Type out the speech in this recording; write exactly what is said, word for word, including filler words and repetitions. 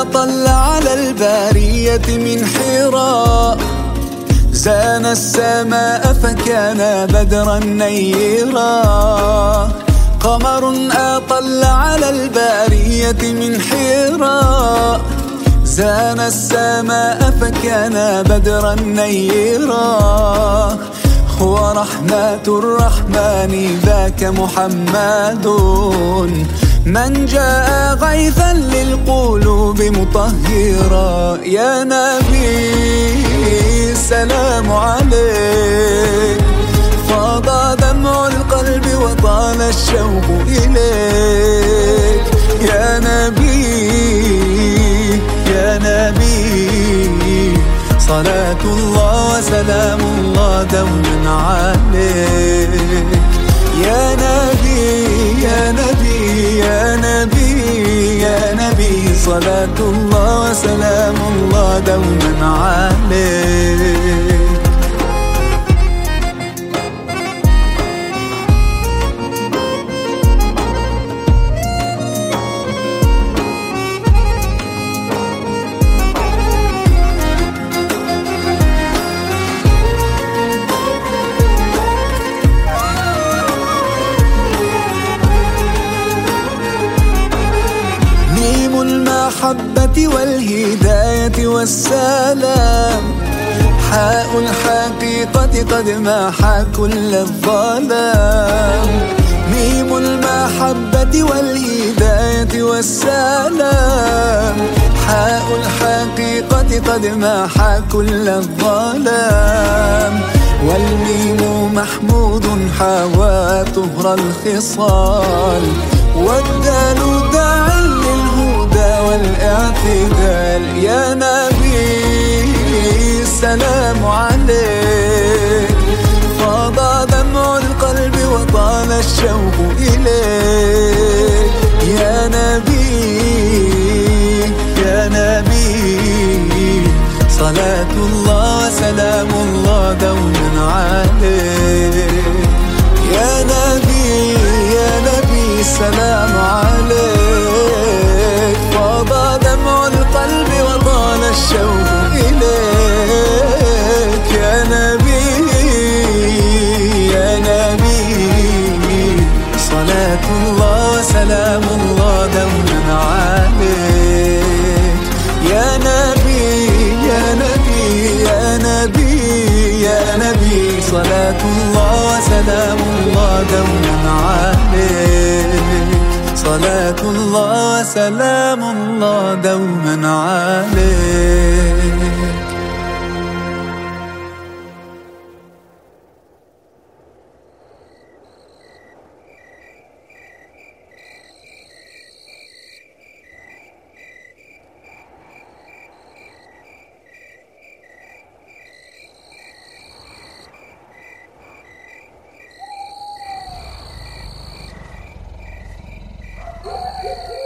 أطل على البارية من حراء، زان السماء فكان بدرا نيرا. قمر أطل على البارية من حراء، زان السماء فكان بدرا نيرا. هو رحمة الرحمن ذاك محمد، من جاء غيثا للقلوب مطهرا. يا نبي السلام عليك، فاض دمع القلب وطال الشوق إليك. يا نبي يا نبي صلاة الله وسلام الله دوما عليك. يا نبي يا نبي يا نبي يا نبي صلاة الله وسلام الله دوما عليك. المحبة والهداية والسلام، حاء الحقيقة قد محى كل الظلام. ميم المحبة والهداية والسلام، حاء الحقيقة قد محى كل الظلام. والميم محمود حوى طهر الخصال، والدال داع للهدى والاعتدال. يا نبي السلام عليك، فاض دمع القلب وطال الشوق إليك. يا نبي يا نبي صلاة الله وسلام الله دوما عليك. يا نبي يا نبي السلام عليك، فاض دمع القلب وطال الشوق إليك. يا نبي يا نبي صلاة الله وسلام الله دوما عليك. يا نبي يا نبي يا نبي يا نبي صلاة الله وسلام الله دوما عليك. صلاة الله وسلام الله دوما عليك. Yeah.